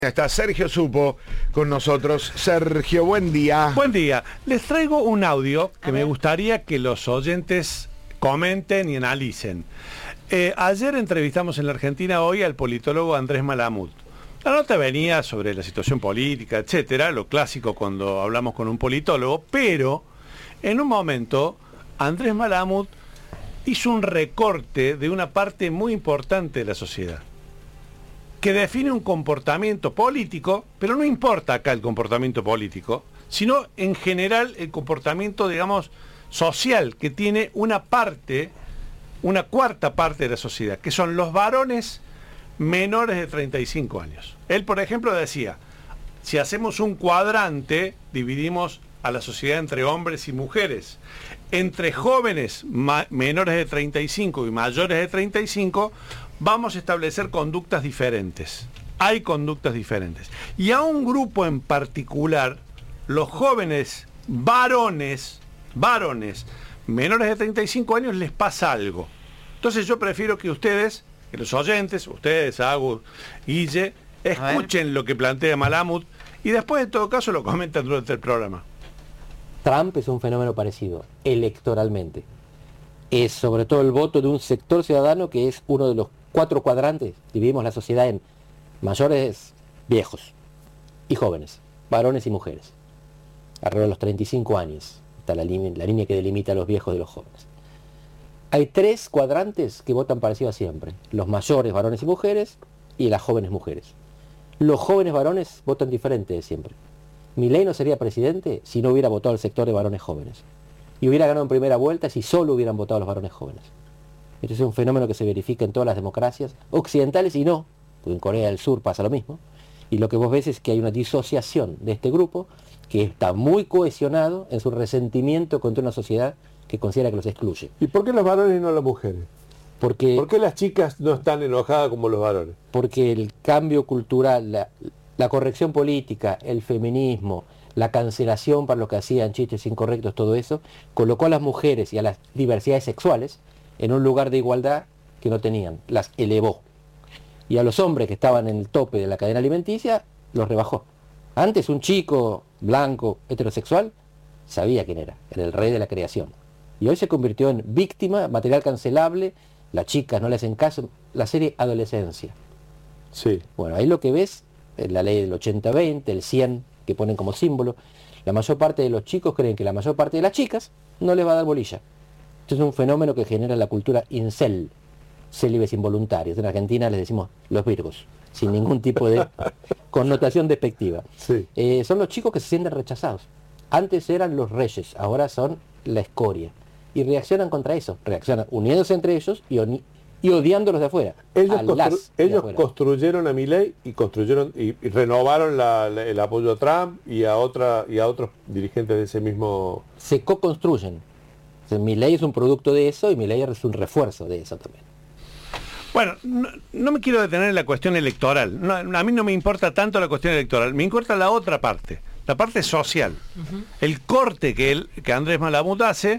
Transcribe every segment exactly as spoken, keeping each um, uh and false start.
Está Sergio Supo con nosotros. Sergio, buen día. Buen día. Les traigo un audio que me gustaría que los oyentes comenten y analicen. Eh, ayer entrevistamos en la Argentina hoy al politólogo Andrés Malamud. La nota venía sobre la situación política, etcétera, lo clásico cuando hablamos con un politólogo, pero en un momento Andrés Malamud hizo un recorte de una parte muy importante de la sociedad, que define un comportamiento político, pero no importa acá el comportamiento político, sino en general el comportamiento, digamos, social, que tiene una parte, una cuarta parte de la sociedad, que son los varones menores de treinta y cinco años. Él, por ejemplo, decía, si hacemos un cuadrante, dividimos a la sociedad entre hombres y mujeres. Entre jóvenes menores de treinta y cinco y mayores de treinta y cinco, vamos a establecer conductas diferentes. Hay conductas diferentes. Y a un grupo en particular, los jóvenes varones, varones menores de treinta y cinco años, les pasa algo. Entonces yo prefiero que ustedes, que los oyentes, ustedes, Agus, Guille, escuchen lo que plantea Malamud y después, en todo caso, lo comentan durante el programa. Trump es un fenómeno parecido, electoralmente. Es sobre todo el voto de un sector ciudadano que es uno de los cuatro cuadrantes. Dividimos la sociedad en mayores, viejos y jóvenes, varones y mujeres. Alrededor de los treinta y cinco años está la línea, la línea que delimita a los viejos de los jóvenes. Hay tres cuadrantes que votan parecido a siempre: los mayores, varones y mujeres, y las jóvenes mujeres. Los jóvenes varones votan diferente de siempre. Milei no sería presidente si no hubiera votado el sector de varones jóvenes. Y hubiera ganado en primera vuelta si solo hubieran votado los varones jóvenes. Este es un fenómeno que se verifica en todas las democracias occidentales y no, porque en Corea del Sur pasa lo mismo. Y lo que vos ves es que hay una disociación de este grupo que está muy cohesionado en su resentimiento contra una sociedad que considera que los excluye. ¿Y por qué los varones y no las mujeres? Porque, ¿Por qué las chicas no están enojadas como los varones? Porque el cambio cultural, la, la corrección política, el feminismo, la cancelación para los que hacían chistes incorrectos, todo eso, colocó a las mujeres y a las diversidades sexuales en un lugar de igualdad que no tenían, las elevó. Y a los hombres que estaban en el tope de la cadena alimenticia, los rebajó. Antes un chico blanco, heterosexual, sabía quién era, era el rey de la creación. Y hoy se convirtió en víctima, material cancelable, las chicas no le hacen caso, la serie Adolescencia. Sí. Bueno, ahí lo que ves, la ley del ochenta veinte, el cien, que ponen como símbolo, la mayor parte de los chicos creen que la mayor parte de las chicas no les va a dar bolilla. Esto es un fenómeno que genera la cultura incel, célibes involuntarios. En Argentina les decimos los virgos, sin ningún tipo de connotación despectiva. Sí. Eh, son los chicos que se sienten rechazados. Antes eran los reyes, ahora son la escoria. Y reaccionan contra eso, reaccionan uniéndose entre ellos y, y odiándolos de afuera. Ellos, a constru de ellos afuera. construyeron a Milei y construyeron y, y renovaron la, la, el apoyo a Trump y a otra y a otros dirigentes de ese mismo. Se co-construyen. O sea, Milei es un producto de eso y Milei es un refuerzo de eso también. Bueno, no, no me quiero detener en la cuestión electoral. No, a mí no me importa tanto la cuestión electoral. Me importa la otra parte, la parte social. Uh-huh. El corte que, él, que Andrés Malamud hace.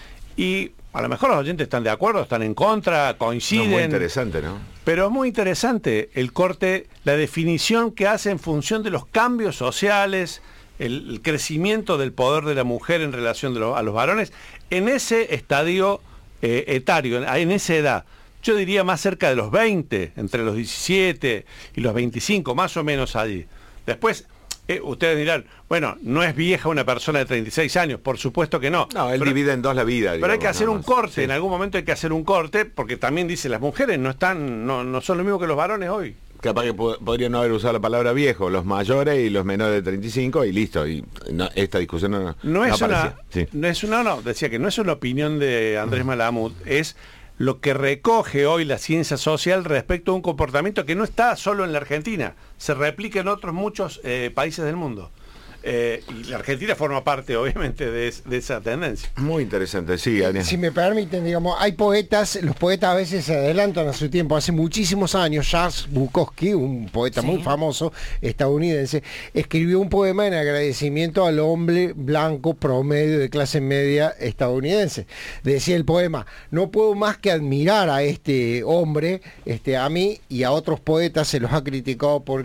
Y a lo mejor los oyentes están de acuerdo, están en contra, coinciden. No, muy interesante, ¿no? Pero es muy interesante el corte, la definición que hace en función de los cambios sociales, el, el crecimiento del poder de la mujer en relación de lo, a los varones, en ese estadio eh, etario, en, en esa edad. Yo diría más cerca de los veinte, entre los diecisiete y los veinticinco, más o menos allí. Después, Eh, ustedes dirán, bueno, no es vieja una persona de treinta y seis años, por supuesto que no. No, él pero, divide en dos la vida. Pero digamos, hay que hacer un corte, sí. En algún momento hay que hacer un corte, porque también dice, las mujeres no están, no, no son lo mismo que los varones hoy. Capaz que po podría no haber usado la palabra viejo, los mayores y los menores de treinta y cinco y listo. Y no, esta discusión no, no, no es aparecía. una, Sí. no es una, no, decía que no es una opinión de Andrés Malamud, es lo que recoge hoy la ciencia social respecto a un comportamiento que no está solo en la Argentina, se replica en otros muchos eh, países del mundo. Eh, y la Argentina forma parte, obviamente, de, de esa tendencia. Muy interesante, sí, Ania. Si me permiten, digamos, hay poetas, los poetas a veces se adelantan a su tiempo. Hace muchísimos años, Charles Bukowski, un poeta sí. muy famoso estadounidense, escribió un poema en agradecimiento al hombre blanco promedio de clase media estadounidense. Decía el poema: no puedo más que admirar a este hombre, este, a mí y a otros poetas se los ha criticado por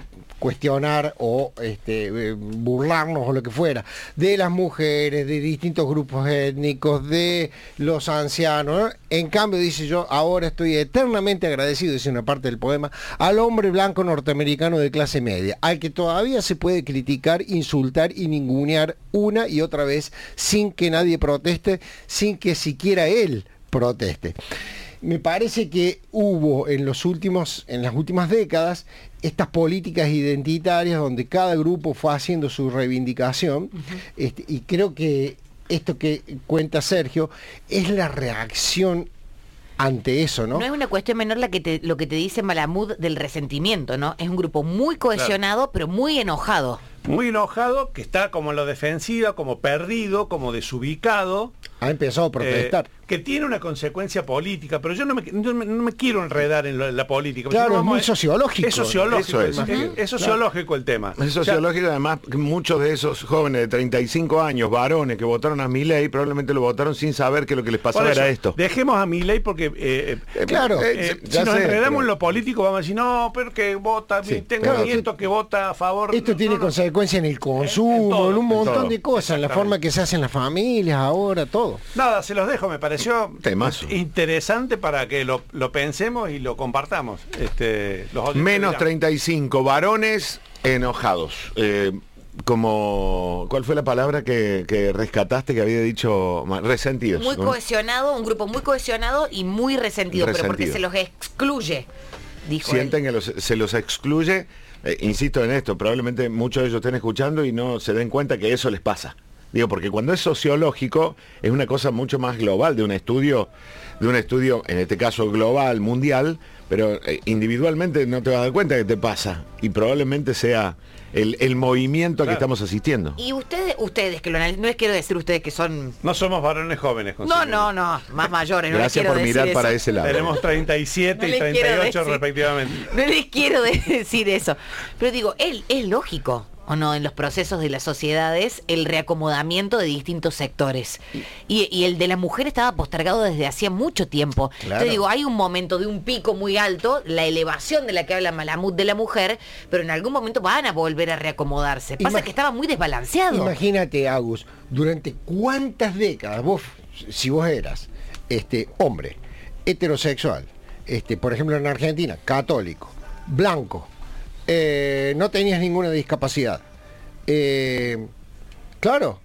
cuestionar o este, eh, burlarnos o lo que fuera, de las mujeres, de distintos grupos étnicos, de los ancianos, ¿no? En cambio, dice, yo ahora estoy eternamente agradecido, dice una parte del poema, al hombre blanco norteamericano de clase media, al que todavía se puede criticar, insultar y ningunear una y otra vez sin que nadie proteste, sin que siquiera él proteste. Me parece que hubo en los últimos, en las últimas décadas, estas políticas identitarias donde cada grupo fue haciendo su reivindicación, uh-huh. este, y creo que esto que cuenta Sergio es la reacción ante eso, ¿no? No es una cuestión menor la que te, lo que te dice Malamud del resentimiento, ¿no? Es un grupo muy cohesionado, claro, pero muy enojado. Muy enojado, que está como en la defensiva, como perdido, como desubicado. Ha empezado a protestar. Eh, que tiene una consecuencia política, pero yo no me, no me, no me quiero enredar en, lo, en la política. Claro, no, es muy es, sociológico. Es sociológico, es, es, es, es sociológico claro. el tema. Es sociológico, o sea, además, que muchos de esos jóvenes de treinta y cinco años, varones, que votaron a Milei, probablemente lo votaron sin saber que lo que les pasaba eso, era esto. Dejemos a Milei porque, eh, eh, claro, eh, eh, si nos sé, enredamos pero... en lo político, vamos a decir, no, pero que vota, sí, tengo claro, nieto sí. que vota a favor. Esto no, tiene no, consecuencias en el consumo, en, en, todo, en un montón en todo. de cosas, en la forma que se hacen las familias, ahora, todo. Nada, se los dejo, me pareció Temazo. interesante para que lo, lo pensemos y lo compartamos. Este, los Menos treinta y cinco, varones enojados. Eh, como, ¿cuál fue la palabra que, que rescataste que había dicho? Resentidos. Muy ¿no? cohesionado, un grupo muy cohesionado y muy resentido, resentido. pero porque se los excluye, dijo Sienten él. que los, se los excluye. Eh, insisto en esto, probablemente muchos de ellos estén escuchando y no se den cuenta que eso les pasa. Digo, porque cuando es sociológico es una cosa mucho más global, de un estudio, de un estudio, en este caso global, mundial, pero eh, individualmente no te vas a dar cuenta que te pasa. Y probablemente sea el, el movimiento claro. que estamos asistiendo. Y ustedes, ustedes que lo analizan, no les quiero decir ustedes que son... No somos varones jóvenes. No, no, no, más mayores. No Gracias les quiero por mirar decir para eso. ese lado. Tenemos treinta y siete no y treinta y ocho respectivamente. No les quiero decir eso. Pero digo, él es lógico. ¿O no? En los procesos de las sociedades, el reacomodamiento de distintos sectores. Y, y el de la mujer estaba postergado desde hacía mucho tiempo. Claro. Entonces digo, hay un momento de un pico muy alto, la elevación de la que habla Malamud de la mujer, pero en algún momento van a volver a reacomodarse. Pasa Imag- que estaba muy desbalanceado. Imagínate, Agus, durante cuántas décadas vos, si vos eras este hombre, heterosexual, este, por ejemplo en Argentina, católico, blanco, Eh, no tenías ninguna discapacidad. Eh, claro,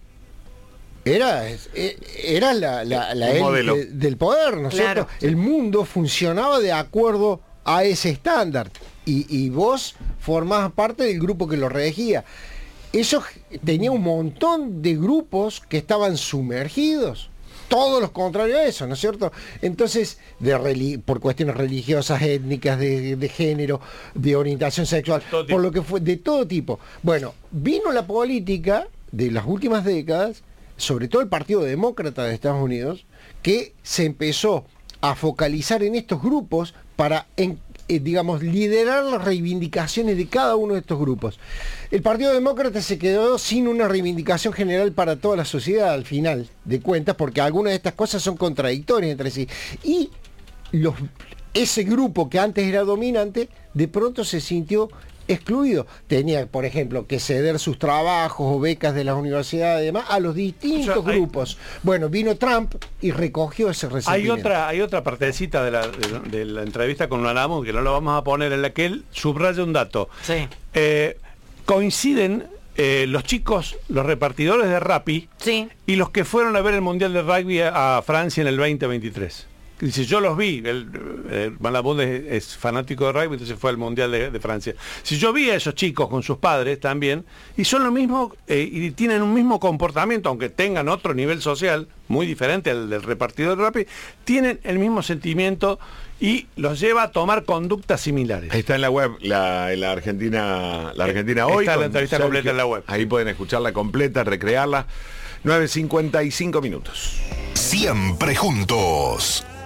era, era la, la, la élite del poder, ¿no es claro. cierto? El mundo funcionaba de acuerdo a ese estándar y, y vos formabas parte del grupo que lo regía. Eso tenía un montón de grupos que estaban sumergidos. Todos los contrarios a eso, ¿no es cierto? Entonces, de relig- por cuestiones religiosas, étnicas, de, de género, de orientación sexual, por lo que fue, de todo tipo. Bueno, vino la política de las últimas décadas, sobre todo el Partido Demócrata de Estados Unidos, que se empezó a focalizar en estos grupos para, en, eh, digamos, liderar las reivindicaciones de cada uno de estos grupos. El Partido Demócrata se quedó sin una reivindicación general para toda la sociedad al final de cuentas, porque algunas de estas cosas son contradictorias entre sí. Y los, ese grupo que antes era dominante, de pronto se sintió excluido. Tenía, por ejemplo, que ceder sus trabajos o becas de las universidades y demás a los distintos o sea, hay, grupos. Bueno, vino Trump y recogió ese resentimiento. Hay otra, hay otra partecita de la, de, de la entrevista con Malamud, que no lo vamos a poner, en la que él subraya un dato. Sí. Eh, coinciden eh, los chicos, los repartidores de Rappi, sí. y los que fueron a ver el Mundial de Rugby a, a Francia en el veinte veintitrés. Dice, yo los vi, el, el Malamud es, es fanático de rugby, entonces fue al Mundial de, de Francia. Si yo vi a esos chicos con sus padres también, y son lo mismo, eh, y tienen un mismo comportamiento, aunque tengan otro nivel social, muy diferente al del repartidor de Rappi, tienen el mismo sentimiento y los lleva a tomar conductas similares. Está en la web, la, la Argentina, la Argentina hoy. Está la entrevista Sergio, completa en la web. Ahí pueden escucharla completa, recrearla. nueve cincuenta y cinco minutos. Siempre juntos.